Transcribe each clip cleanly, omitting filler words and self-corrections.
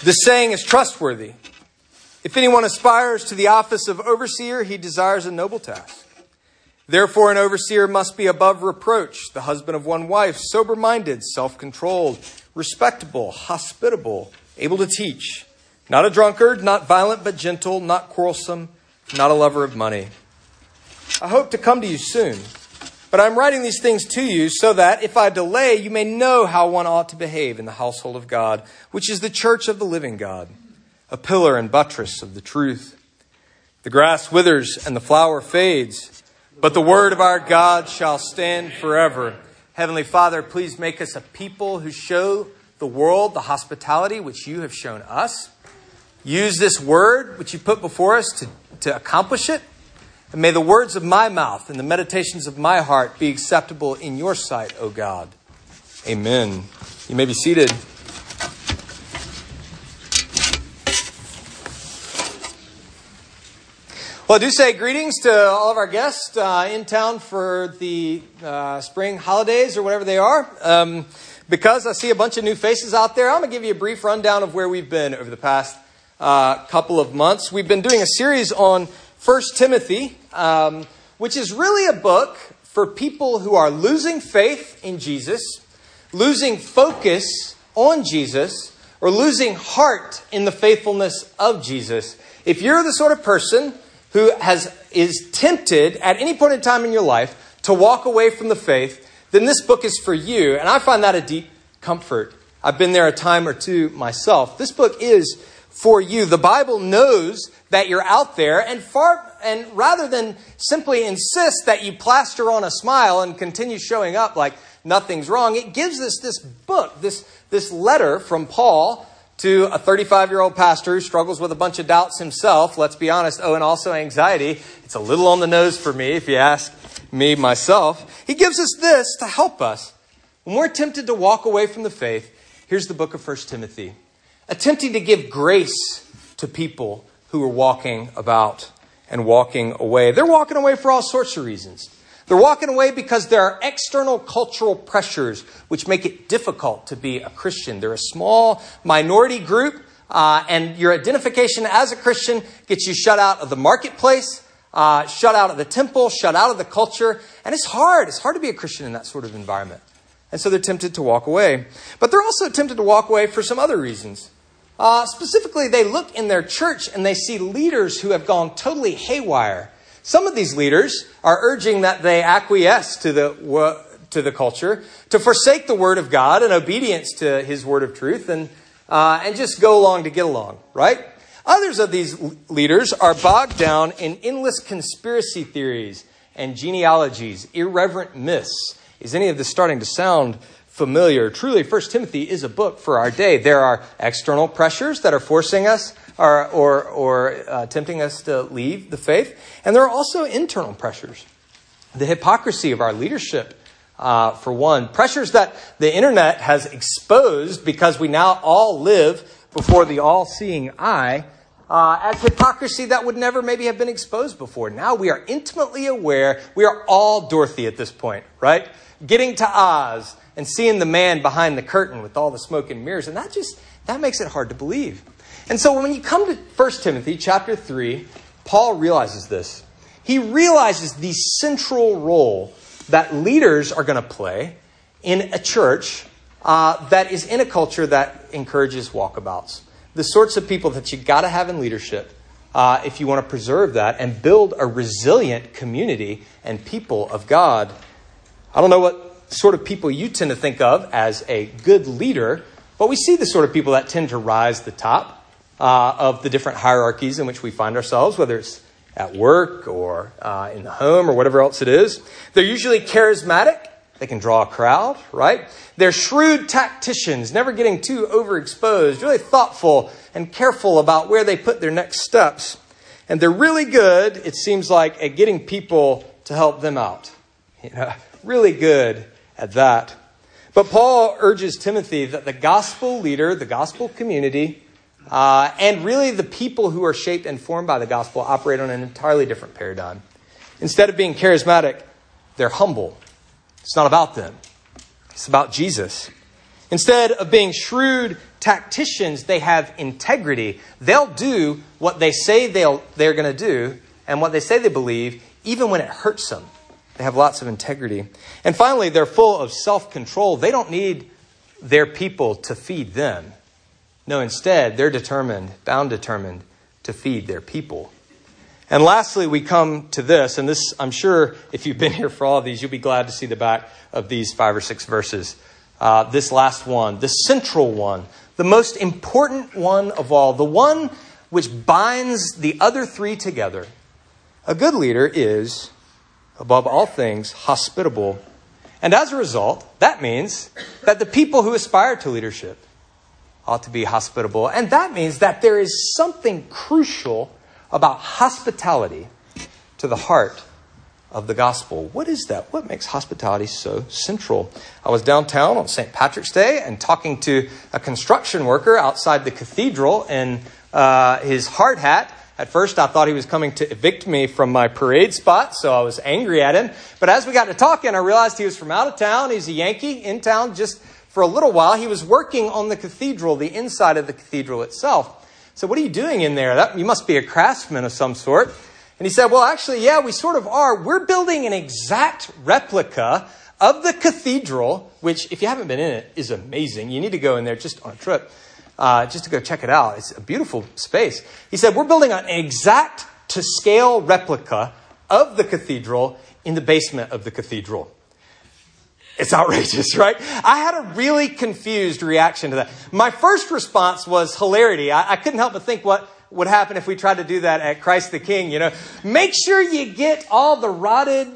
This saying is trustworthy. If anyone aspires to the office of overseer, he desires a noble task. Therefore, an overseer must be above reproach, the husband of one wife, sober-minded, self-controlled, respectable, hospitable, able to teach, not a drunkard, not violent but gentle, not quarrelsome, not a lover of money. I hope to come to you soon, but I'm writing these things to you so that if I delay, you may know how one ought to behave in the household of God, which is the church of the living God, a pillar and buttress of the truth. The grass withers and the flower fades, but the word of our God shall stand forever. Heavenly Father, please make us a people who show the world the hospitality which you have shown us. Use this word which you put before us to accomplish it. And may the words of my mouth and the meditations of my heart be acceptable in your sight, O God. Amen. You may be seated. Well, I do say greetings to all of our guests in town for the spring holidays or whatever they are. Because I see a bunch of new faces out there, I'm going to give you a brief rundown of where we've been over the past couple of months. We've been doing a series on 1 Timothy, which is really a book for people who are losing faith in Jesus, losing focus on Jesus, or losing heart in the faithfulness of Jesus. If you're the sort of person who is tempted at any point in time in your life to walk away from the faith, then this book is for you. And I find that a deep comfort. I've been there a time or two myself. This book is for you. The Bible knows that you're out there, and rather than simply insist that you plaster on a smile and continue showing up like nothing's wrong, it gives us this book, this letter from Paul to a 35-year-old pastor who struggles with a bunch of doubts himself, let's be honest, and also anxiety. It's a little on the nose for me, if you ask me myself. He gives us this to help us. When we're tempted to walk away from the faith, here's the book of 1 Timothy, attempting to give grace to people who are walking about and walking away. They're walking away for all sorts of reasons. They're walking away because there are external cultural pressures which make it difficult to be a Christian. They're a small minority group, and your identification as a Christian gets you shut out of the marketplace, shut out of the temple, shut out of the culture. And it's hard. It's hard to be a Christian in that sort of environment. And so they're tempted to walk away. But they're also tempted to walk away for some other reasons. Specifically, they look in their church and they see leaders who have gone totally haywire. Some of these leaders are urging that they acquiesce to the culture, to forsake the word of God and obedience to his word of truth, and just go along to get along, right? Others of these leaders are bogged down in endless conspiracy theories and genealogies, irreverent myths. Is any of this starting to sound familiar? Truly, 1 Timothy is a book for our day. There are external pressures that are forcing us or tempting us to leave the faith. And there are also internal pressures. The hypocrisy of our leadership, for one. Pressures that the internet has exposed because we now all live before the all-seeing eye, as hypocrisy that would never maybe have been exposed before. Now we are intimately aware. We are all Dorothy at this point, right? Getting to Oz and seeing the man behind the curtain with all the smoke and mirrors. And that makes it hard to believe. And so when you come to 1 Timothy chapter 3, Paul realizes this. He realizes the central role that leaders are going to play in a church that is in a culture that encourages walkabouts. The sorts of people that you got to have in leadership if you want to preserve that and build a resilient community and people of God. I don't know what sort of people you tend to think of as a good leader, but we see the sort of people that tend to rise to the top of the different hierarchies in which we find ourselves, whether it's at work or in the home or whatever else it is. They're usually charismatic. They can draw a crowd, right? They're shrewd tacticians, never getting too overexposed, really thoughtful and careful about where they put their next steps. And they're really good, it seems like, at getting people to help them out. Really good at that. But Paul urges Timothy that the gospel leader, the gospel community, and really the people who are shaped and formed by the gospel operate on an entirely different paradigm. Instead of being charismatic, they're humble. It's not about them. It's about Jesus. Instead of being shrewd tacticians, they have integrity. They'll do what they say they're going to do and what they say they believe, even when it hurts them. They have lots of integrity. And finally, they're full of self-control. They don't need their people to feed them. No, instead, they're determined to feed their people. And lastly, we come to this, and this, I'm sure if you've been here for all of these, you'll be glad to see the back of these 5 or 6 verses. This last one, the central one, the most important one of all, the one which binds the other 3 together. A good leader is, above all things, hospitable. And as a result, that means that the people who aspire to leadership ought to be hospitable. And that means that there is something crucial about hospitality to the heart of the gospel. What is that? What makes hospitality so central? I was downtown on St. Patrick's Day and talking to a construction worker outside the cathedral in his hard hat. At first, I thought he was coming to evict me from my parade spot, so I was angry at him. But as we got to talking, I realized he was from out of town. He's a Yankee in town just for a little while. He was working on the cathedral, the inside of the cathedral itself. So what are you doing in there? You must be a craftsman of some sort. And he said, well, actually, yeah, we sort of are. We're building an exact replica of the cathedral, which, if you haven't been in it, is amazing. You need to go in there just on a trip, just to go check it out. It's a beautiful space. He said, we're building an exact to scale replica of the cathedral in the basement of the cathedral. It's outrageous, right? I had a really confused reaction to that. My first response was hilarity. I couldn't help but think what would happen if we tried to do that at Christ the King. Make sure you get all the rotted,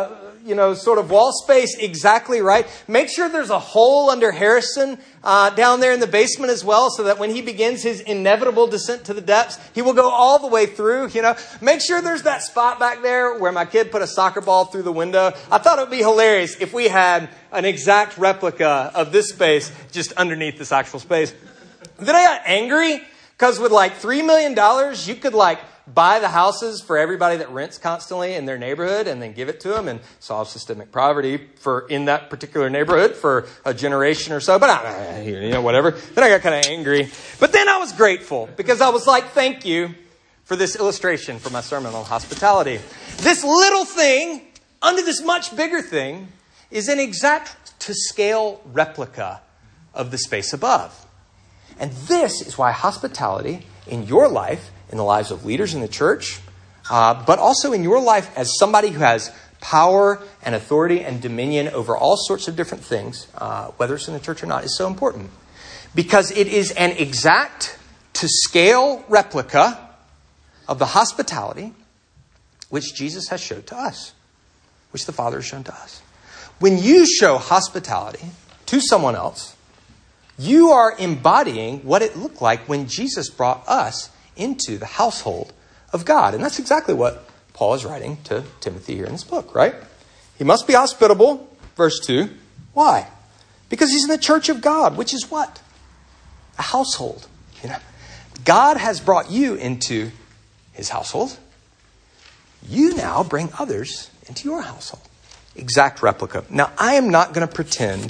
sort of wall space exactly right. Make sure there's a hole under Harrison down there in the basement as well, so that when he begins his inevitable descent to the depths, he will go all the way through. Make sure there's that spot back there where my kid put a soccer ball through the window. I thought it would be hilarious if we had an exact replica of this space just underneath this actual space. Then I got angry because with like $3 million, you could buy the houses for everybody that rents constantly in their neighborhood and then give it to them and solve systemic poverty in that particular neighborhood for a generation or so. But whatever. Then I got kind of angry. But then I was grateful because I was like, thank you for this illustration for my sermon on hospitality. This little thing under this much bigger thing is an exact to scale replica of the space above. And this is why hospitality in your life, in the lives of leaders in the church, but also in your life as somebody who has power and authority and dominion over all sorts of different things, whether it's in the church or not, is so important. Because it is an exact to scale replica of the hospitality which Jesus has showed to us, which the Father has shown to us. When you show hospitality to someone else, you are embodying what it looked like when Jesus brought us into the household of God. And that's exactly what Paul is writing to Timothy here in this book, right? He must be hospitable, verse 2. Why? Because he's in the church of God, which is what? A household. God has brought you into his household. You now bring others into your household. Exact replica. Now, I am not going to pretend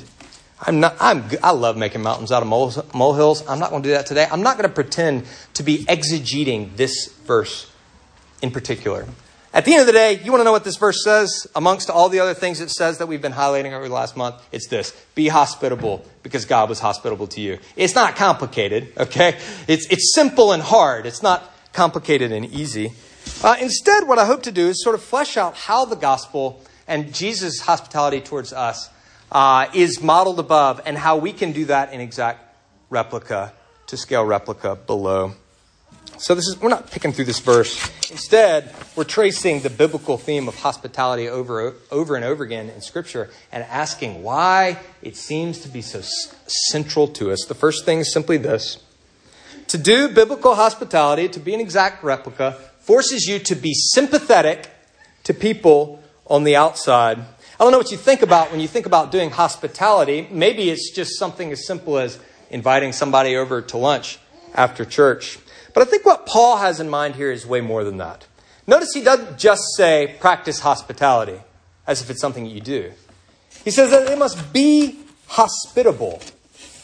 I love making mountains out of molehills. I'm not going to do that today. I'm not going to pretend to be exegeting this verse in particular. At the end of the day, you want to know what this verse says? Amongst all the other things it says that we've been highlighting over the last month, it's this. Be hospitable because God was hospitable to you. It's not complicated, okay? It's simple and hard. It's not complicated and easy. Instead, what I hope to do is sort of flesh out how the gospel and Jesus' hospitality towards us is modeled above, and how we can do that in exact replica, to scale replica below. So we're not picking through this verse. Instead, we're tracing the biblical theme of hospitality over and over again in Scripture and asking why it seems to be so central to us. The first thing is simply this. To do biblical hospitality, to be an exact replica, forces you to be sympathetic to people on the outside. I don't know what you think about when you think about doing hospitality. Maybe it's just something as simple as inviting somebody over to lunch after church. But I think what Paul has in mind here is way more than that. Notice he doesn't just say practice hospitality as if it's something you do. He says that it must be hospitable.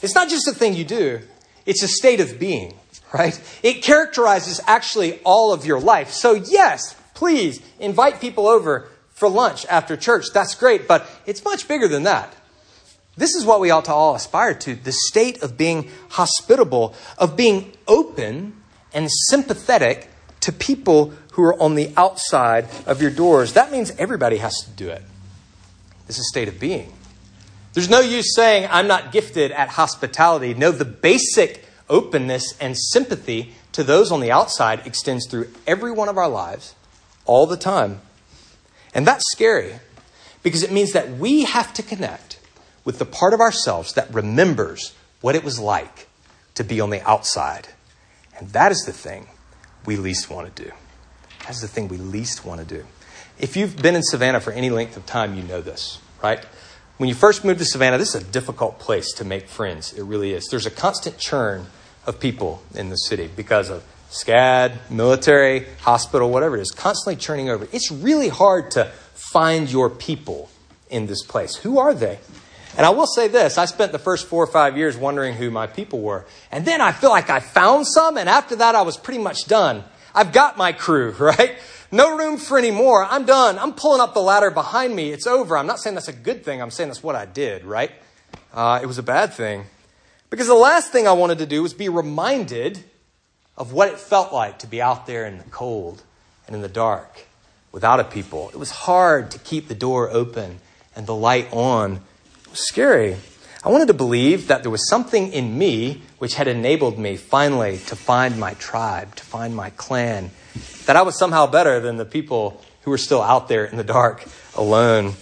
It's not just a thing you do. It's a state of being, right? It characterizes actually all of your life. So yes, please invite people over for lunch after church. That's great, but it's much bigger than that. This is what we ought to all aspire to, the state of being hospitable, of being open and sympathetic to people who are on the outside of your doors. That means everybody has to do it. This is a state of being. There's no use saying I'm not gifted at hospitality. No, the basic openness and sympathy to those on the outside extends through every one of our lives all the time. And that's scary because it means that we have to connect with the part of ourselves that remembers what it was like to be on the outside. And that is the thing we least want to do. That's the thing we least want to do. If you've been in Savannah for any length of time, you know this, right? When you first moved to Savannah, this is a difficult place to make friends. It really is. There's a constant churn of people in the city because of SCAD, military, hospital, whatever it is, constantly churning over. It's really hard to find your people in this place. Who are they? And I will say this, I spent the first 4 or 5 years wondering who my people were. And then I feel like I found some, and after that I was pretty much done. I've got my crew, right? No room for any more. I'm done. I'm pulling up the ladder behind me. It's over. I'm not saying that's a good thing. I'm saying that's what I did, right? It was a bad thing. Because the last thing I wanted to do was be reminded of what it felt like to be out there in the cold and in the dark without a people. It was hard to keep the door open and the light on. It was scary. I wanted to believe that there was something in me which had enabled me finally to find my tribe, to find my clan, that I was somehow better than the people who were still out there in the dark alone.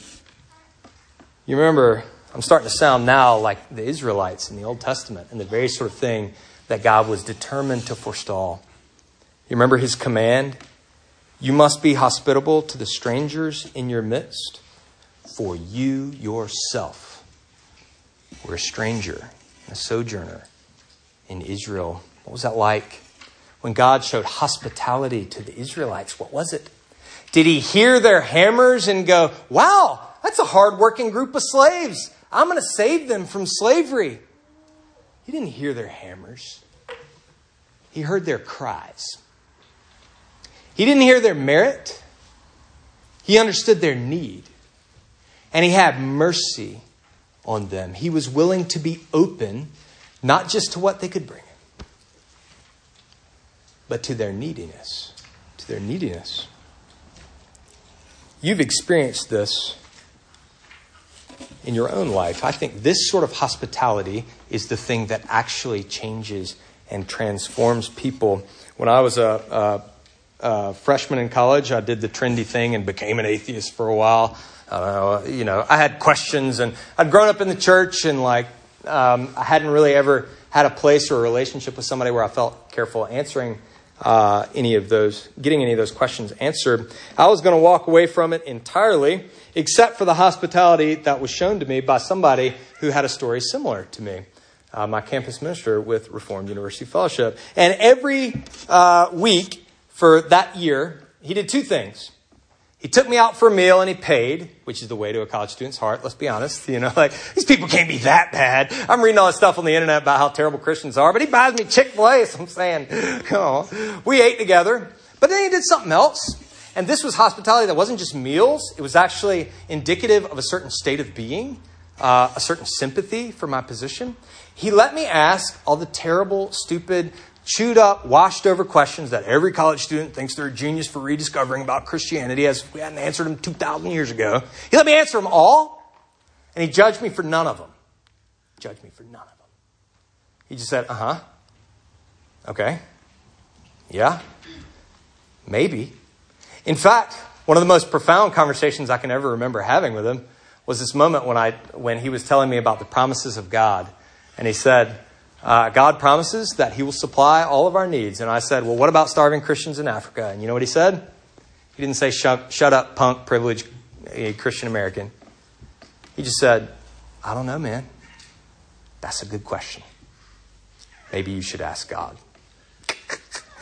You remember, I'm starting to sound now like the Israelites in the Old Testament and the very sort of thing that God was determined to forestall. You remember his command? You must be hospitable to the strangers in your midst, for you yourself were a stranger, a sojourner in Israel. What was that like? When God showed hospitality to the Israelites, what was it? Did he hear their hammers and go, wow, that's a hardworking group of slaves. I'm going to save them from slavery. He didn't hear their hammers. He heard their cries. He didn't hear their merit. He understood their need. And he had mercy on them. He was willing to be open, not just to what they could bring him, but to their neediness. To their neediness. You've experienced this in your own life. I think this sort of hospitality is the thing that actually changes and transforms people. When I was a freshman in college, I did the trendy thing and became an atheist for a while. I had questions, and I'd grown up in the church, and I hadn't really ever had a place or a relationship with somebody where I felt careful answering getting any of those questions answered. I was going to walk away from it entirely, except for the hospitality that was shown to me by somebody who had a story similar to me. My campus minister with Reformed University Fellowship. And every week for that year, he did two things. He took me out for a meal and he paid, which is the way to a college student's heart. Let's be honest. These people can't be that bad. I'm reading all this stuff on the internet about how terrible Christians are, but he buys me Chick-fil-A. So I'm saying, we ate together. But then he did something else. And this was hospitality that wasn't just meals. It was actually indicative of a certain state of being, a certain sympathy for my position. He let me ask all the terrible, stupid, chewed up, washed over questions that every college student thinks they're a genius for rediscovering about Christianity, as if we hadn't answered them 2,000 years ago. He let me answer them all, and he judged me for none of them. He just said, okay, yeah, maybe. In fact, one of the most profound conversations I can ever remember having with him was this moment when he was telling me about the promises of God. And he said, God promises that he will supply all of our needs. And I said, well, what about starving Christians in Africa? And you know what he said? He didn't say, shut up, punk, privileged Christian American. He just said, I don't know, man. That's a good question. Maybe you should ask God.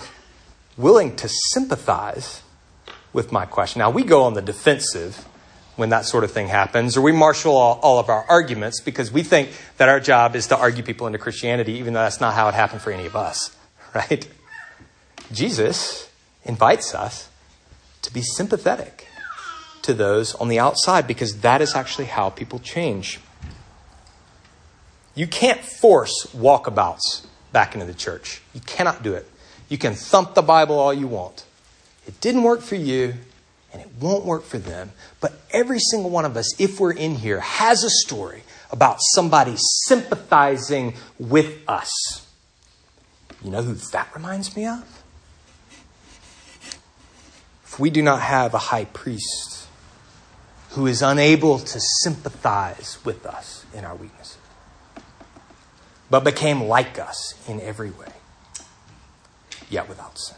Willing to sympathize with my question. Now, we go on the defensive when that sort of thing happens, or we marshal all of our arguments because we think that our job is to argue people into Christianity, even though that's not how it happened for any of us, right? Jesus invites us to be sympathetic to those on the outside because that is actually how people change. You can't force walkabouts back into the church. You cannot do it. You can thump the Bible all you want. It didn't work for you, and it won't work for them. But every single one of us, if we're in here, has a story about somebody sympathizing with us. You know who that reminds me of? If we do not have a high priest who is unable to sympathize with us in our weaknesses, but became like us in every way, yet without sin.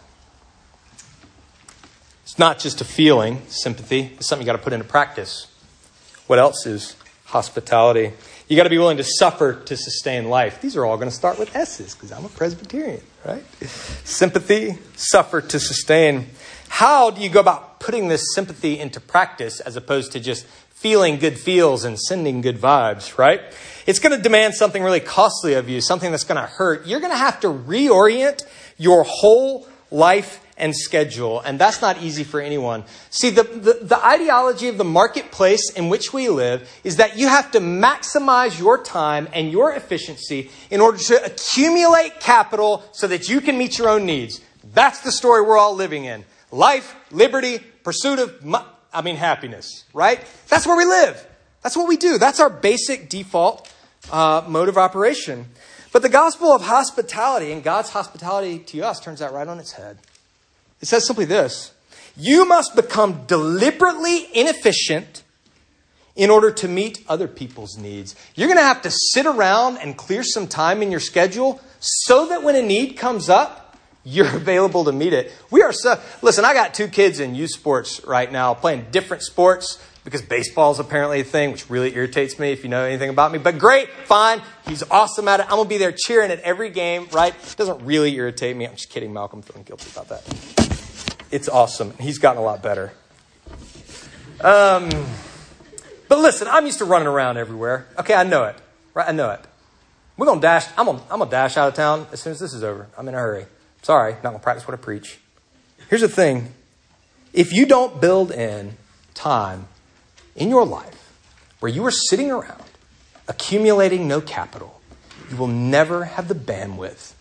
It's not just a feeling, sympathy. It's something you got to put into practice. What else is hospitality? You got to be willing to suffer to sustain life. These are all going to start with S's because I'm a Presbyterian, right? Sympathy, suffer to sustain. How do you go about putting this sympathy into practice as opposed to just feeling good feels and sending good vibes, right? It's going to demand something really costly of you, something that's going to hurt. You're going to have to reorient your whole life and schedule, and that's not easy for anyone. See, the ideology of the marketplace in which we live is that you have to maximize your time and your efficiency in order to accumulate capital so that you can meet your own needs. That's the story we're all living in. Life, liberty, pursuit of, happiness, right? That's where we live. That's what we do. That's our basic default mode of operation. But the gospel of hospitality and God's hospitality to us turns that right on its head. It says simply this: you must become deliberately inefficient in order to meet other people's needs. You're going to have to sit around and clear some time in your schedule so that when a need comes up, you're available to meet it. Listen, I got 2 kids in youth sports right now playing different sports because baseball is apparently a thing, which really irritates me if you know anything about me. But great, fine. He's awesome at it. I'm going to be there cheering at every game, right? It doesn't really irritate me. I'm just kidding, Malcolm. I'm feeling guilty about that. It's awesome. He's gotten a lot better. But listen, I'm used to running around everywhere. Okay, I know it. Right? I know it. We're going to dash. I'm going to dash out of town as soon as this is over. I'm in a hurry. Sorry, not going to practice what I preach. Here's the thing. If you don't build in time in your life where you are sitting around accumulating no capital, you will never have the bandwidth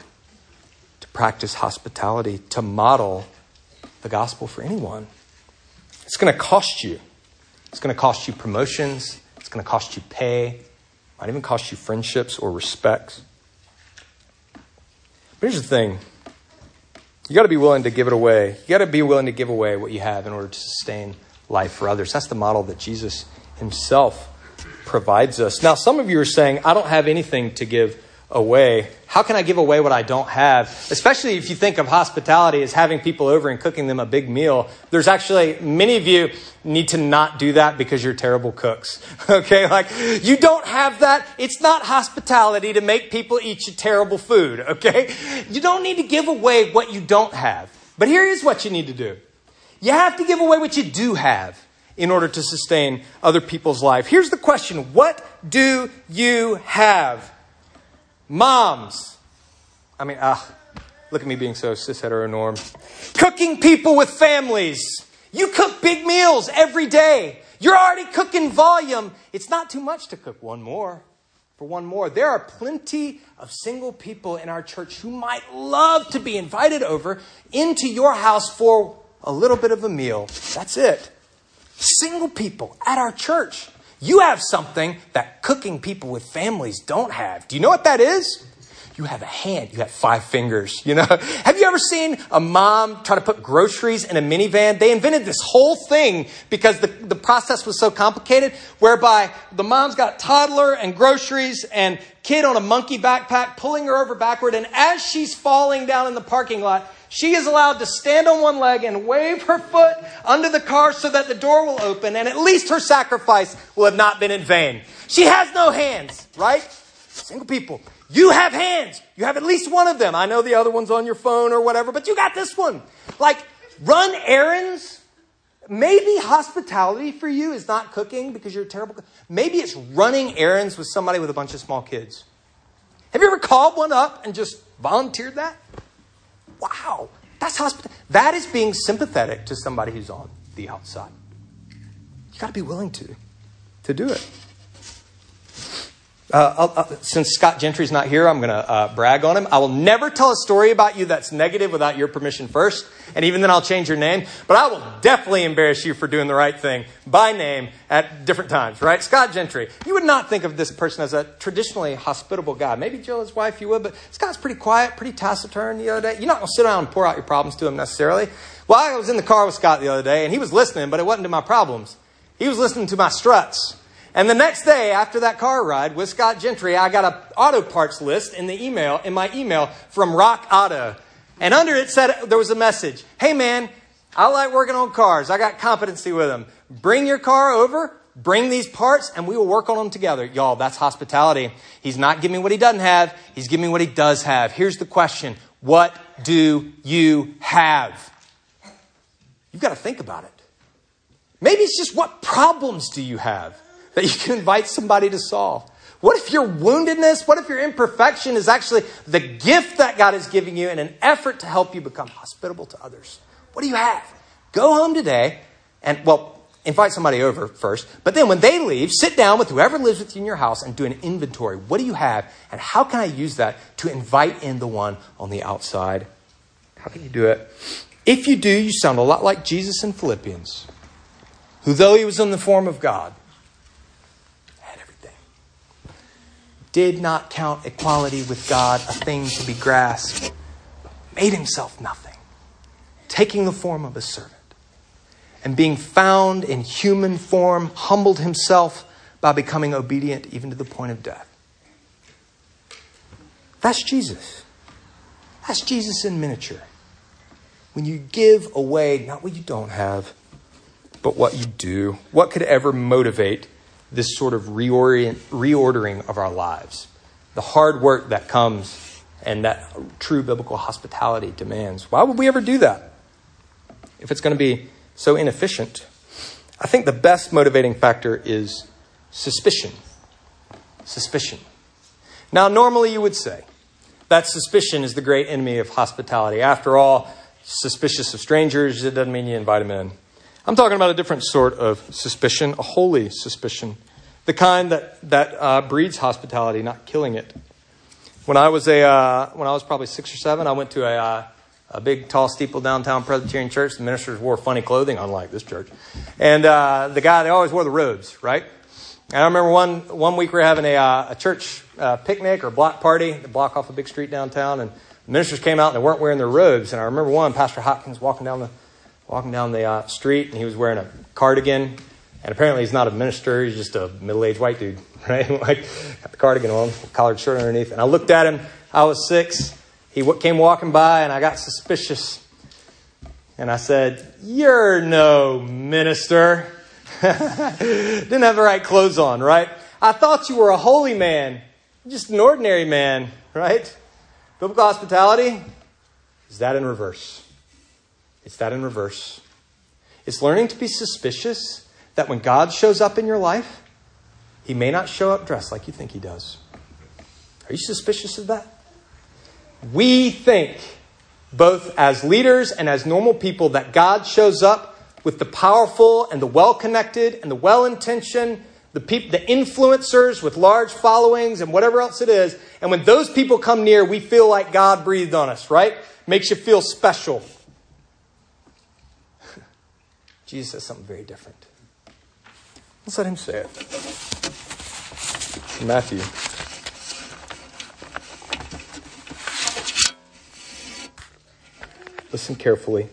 to practice hospitality, to model the gospel for anyone. It's going to cost you. It's going to cost you promotions. It's going to cost you pay. It might even cost you friendships or respect. But here's the thing. You got to be willing to give it away. You got to be willing to give away what you have in order to sustain life for others. That's the model that Jesus himself provides us. Now, some of you are saying, I don't have anything to give away. How can I give away what I don't have? Especially if you think of hospitality as having people over and cooking them a big meal. There's actually, many of you need to not do that because you're terrible cooks. Okay, like you don't have that. It's not hospitality to make people eat your terrible food. Okay, you don't need to give away what you don't have. But here is what you need to do. You have to give away what you do have in order to sustain other people's life. Here's the question. What do you have? Moms. Look at me being so cis heteronorm. Cooking people with families. You cook big meals every day. You're already cooking volume. It's not too much to cook one more. There are plenty of single people in our church who might love to be invited over into your house for a little bit of a meal. That's it. Single people at our church. You have something that cooking people with families don't have. Do you know what that is? You have a hand. You have 5 fingers. You know, have you ever seen a mom try to put groceries in a minivan? They invented this whole thing because the process was so complicated, whereby the mom's got toddler and groceries and kid on a monkey backpack pulling her over backward. And as she's falling down in the parking lot, she is allowed to stand on one leg and wave her foot under the car so that the door will open, and at least her sacrifice will have not been in vain. She has no hands, right? Single people. You have hands. You have at least one of them. I know the other one's on your phone or whatever, but you got this one. Like, run errands. Maybe hospitality for you is not cooking because you're a terrible cook. Maybe it's running errands with somebody with a bunch of small kids. Have you ever called one up and just volunteered that? Wow, that's hospitality. That is being sympathetic to somebody who's on the outside. You got to be willing to do it. Since Scott Gentry's not here, I'm going to brag on him. I will never tell a story about you that's negative without your permission first. And even then I'll change your name. But I will definitely embarrass you for doing the right thing by name at different times, right? Scott Gentry. You would not think of this person as a traditionally hospitable guy. Maybe Jill, his wife, you would. But Scott's pretty quiet, pretty taciturn the other day. You're not going to sit down and pour out your problems to him necessarily. Well, I was in the car with Scott the other day, and he was listening, but it wasn't to my problems. He was listening to my struts. And the next day after that car ride with Scott Gentry, I got an auto parts list in my email from Rock Auto. And under it said, there was a message. Hey man, I like working on cars. I got competency with them. Bring your car over, bring these parts, and we will work on them together. Y'all, that's hospitality. He's not giving me what he doesn't have. He's giving me what he does have. Here's the question. What do you have? You've got to think about it. Maybe it's just what problems do you have that you can invite somebody to solve? What if your woundedness, what if your imperfection is actually the gift that God is giving you in an effort to help you become hospitable to others? What do you have? Go home today and, invite somebody over first. But then when they leave, sit down with whoever lives with you in your house and do an inventory. What do you have? And how can I use that to invite in the one on the outside? How can you do it? If you do, you sound a lot like Jesus in Philippians, who though he was in the form of God, did not count equality with God a thing to be grasped, made himself nothing, taking the form of a servant, and being found in human form, humbled himself by becoming obedient even to the point of death. That's Jesus. That's Jesus in miniature. When you give away not what you don't have, but what you do. What could ever motivate this sort of reordering of our lives? The hard work that comes and that true biblical hospitality demands. Why would we ever do that if it's going to be so inefficient? I think the best motivating factor is suspicion. Suspicion. Now, normally you would say that suspicion is the great enemy of hospitality. After all, suspicious of strangers, it doesn't mean you invite them in. I'm talking about a different sort of suspicion, a holy suspicion, the kind that breeds hospitality, not killing it. When I was probably 6 or 7, I went to a big, tall steeple downtown Presbyterian church. The ministers wore funny clothing, unlike this church, and they always wore the robes, right? And I remember one week we were having a church picnic or block party, to block off a big street downtown, and the ministers came out and they weren't wearing their robes. And I remember Pastor Hopkins walking down the street, and he was wearing a cardigan. And apparently he's not a minister. He's just a middle-aged white dude, right? Like, got the cardigan on, collared shirt underneath. And I looked at him. I was 6. He came walking by, and I got suspicious. And I said, "You're no minister." Didn't have the right clothes on, right? I thought you were a holy man. Just an ordinary man, right? Biblical hospitality is that in reverse. It's that in reverse. It's learning to be suspicious that when God shows up in your life, he may not show up dressed like you think he does. Are you suspicious of that? We think, both as leaders and as normal people, that God shows up with the powerful and the well-connected and the well-intentioned, the influencers with large followings and whatever else it is. And when those people come near, we feel like God breathed on us, right? Makes you feel special. Jesus says something very different. Let's let him say it. Matthew. Listen carefully.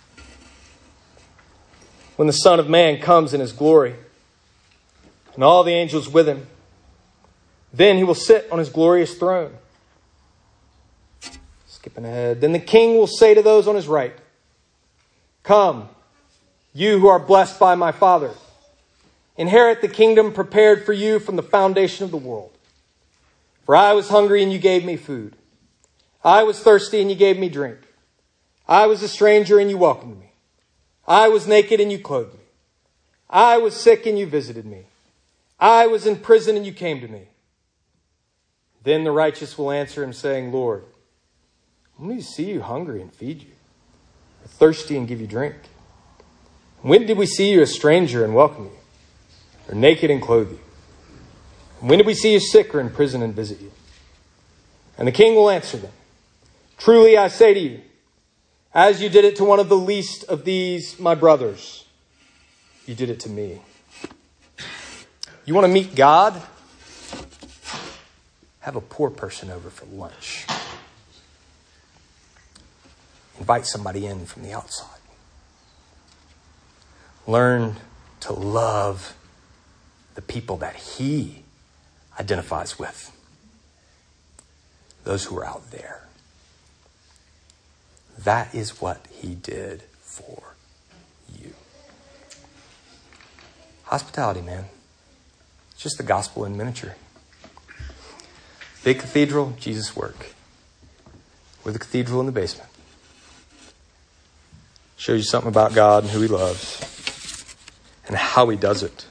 When the Son of Man comes in his glory, and all the angels with him, then he will sit on his glorious throne. Skipping ahead. Then the King will say to those on his right, "Come, you who are blessed by my Father. Inherit the kingdom prepared for you from the foundation of the world. For I was hungry and you gave me food. I was thirsty and you gave me drink. I was a stranger and you welcomed me. I was naked and you clothed me. I was sick and you visited me. I was in prison and you came to me. Then the righteous will answer him, saying, Lord, when did we see you hungry and feed you, or thirsty and give you drink? When did we see you a stranger and welcome you, or naked and clothe you? When did we see you sick or in prison and visit you? And the king will answer them, truly I say to you, as you did it to one of the least of these, my brothers, you did it to me. You want to meet God? Have a poor person over for lunch. Invite somebody in from the outside. Learn to love the people that he identifies with. Those who are out there. That is what he did for you. Hospitality, man. It's just the gospel in miniature. Big cathedral, Jesus' work. We're the cathedral in the basement. Shows you something about God and who he loves and how he does it.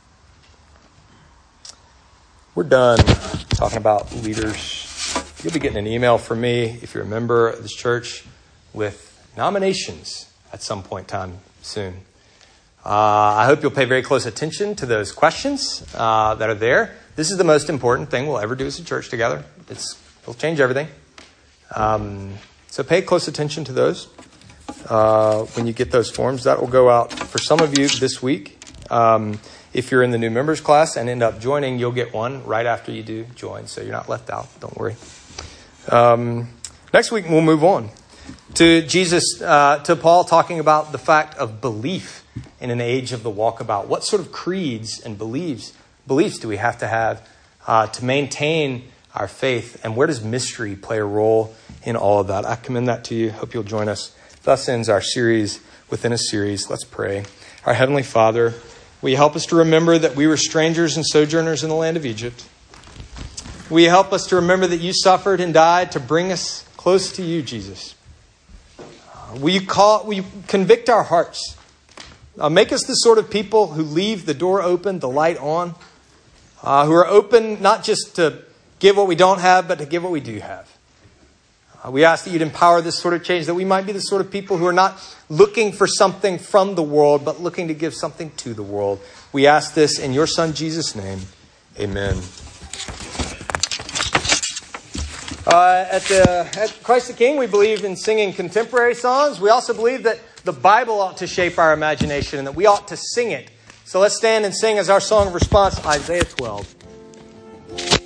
We're done talking about leaders. You'll be getting an email from me, if you're a member of this church, with nominations at some point in time soon. I hope you'll pay very close attention to those questions that are there. This is the most important thing we'll ever do as a church together. It'll change everything. So pay close attention to those when you get those forms. That will go out for some of you this week. If you're in the new members class and end up joining, you'll get one right after you do join. So you're not left out. Don't worry. Next week, we'll move on to to Paul talking about the fact of belief in an age of the walkabout. What sort of creeds and beliefs do we have to maintain our faith? And where does mystery play a role in all of that? I commend that to you. Hope you'll join us. Thus ends our series within a series. Let's pray. Our Heavenly Father, will you help us to remember that we were strangers and sojourners in the land of Egypt? Will you help us to remember that you suffered and died to bring us close to you, Jesus? Will you convict our hearts? Make us the sort of people who leave the door open, the light on, who are open not just to give what we don't have, but to give what we do have. We ask that you'd empower this sort of change, that we might be the sort of people who are not looking for something from the world, but looking to give something to the world. We ask this in your Son, Jesus' name. Amen. At Christ the King, we believe in singing contemporary songs. We also believe that the Bible ought to shape our imagination and that we ought to sing it. So let's stand and sing as our song of response, Isaiah 12.